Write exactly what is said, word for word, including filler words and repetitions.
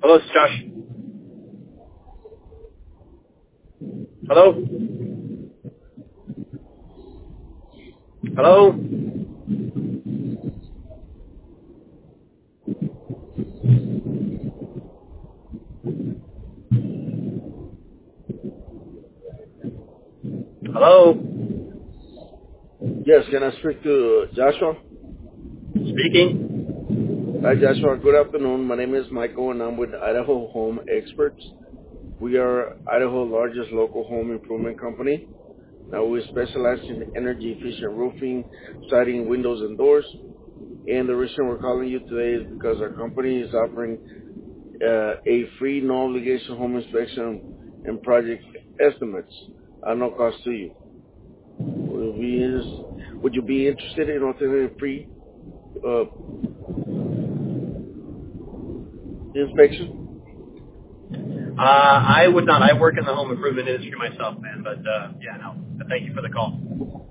Hello, it's Josh. Hello? Hello? Hello? Yes, can I speak to Joshua? Speaking. Hi, Joshua. Good afternoon. My name is Michael, and I'm with Idaho Home Experts. We are Idaho's largest local home improvement company. Now, we specialize in energy-efficient roofing, siding, windows, and doors. And the reason we're calling you today is because our company is offering uh, a free, no-obligation home inspection and project estimates at no cost to you. Would, we, would you be interested in obtaining a free uh, inspection? Uh, I would not. I work in the home improvement industry myself, man. But uh, yeah, no. But thank you for the call.